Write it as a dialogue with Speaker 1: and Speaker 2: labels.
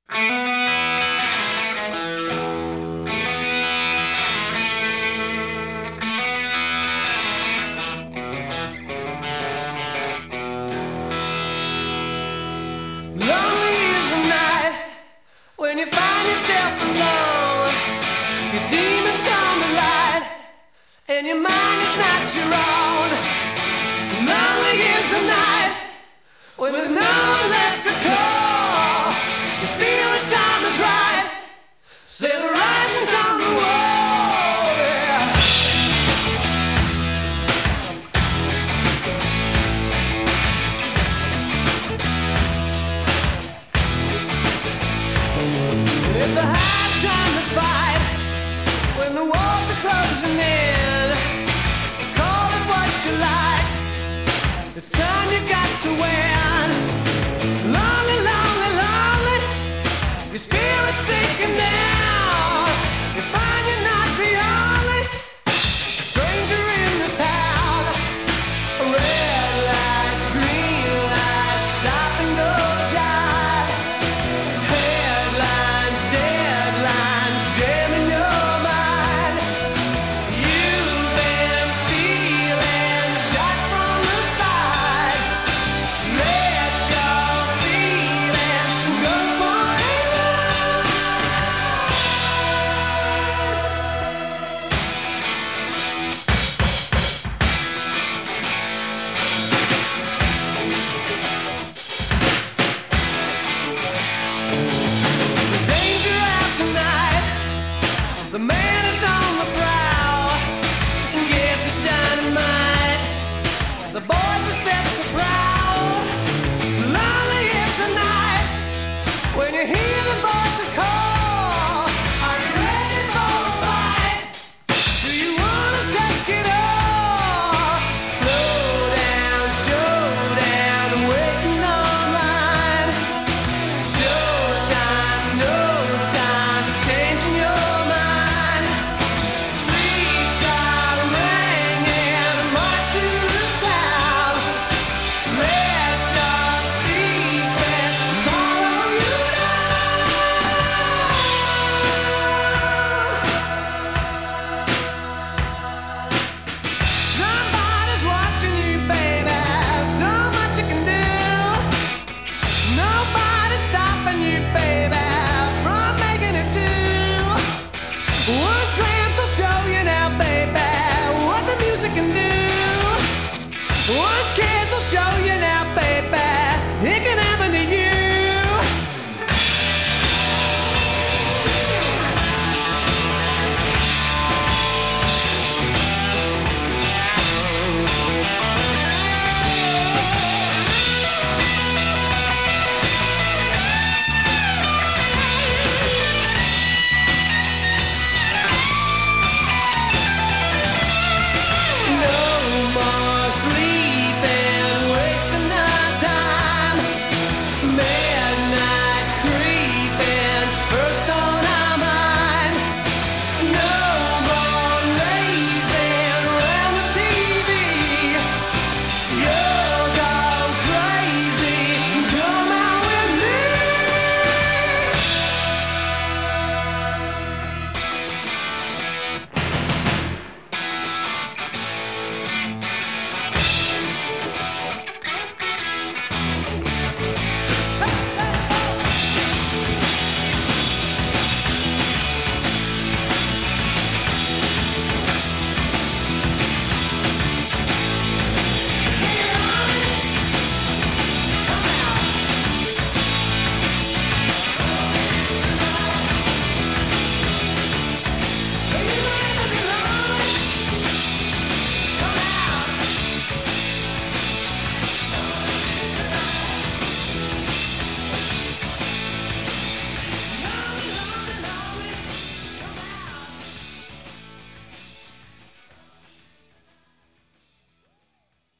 Speaker 1: Lonely is the night when you find yourself alone. Your demons come to light, and your mind is not your own. Lonely is the night when there's no one left to call. You feel the time is right, say the writing's on the wall. Yeah. It's a hard time to fight when the walls are closing in. Call it what you like, it's time you got to win. Lonely, lonely, lonely, your spirit's sinking down. You find you're not the only stranger in this town. Red lights, green lights, stop and go jive. Headlines, deadlines, jamming your mind. You've been stealing shots from the side. Let your feelings go forever. There's danger out tonight. The man is on the prowl. And get the dynamite. The boys are set to prowl. Lonely is the night when you hear the voices call.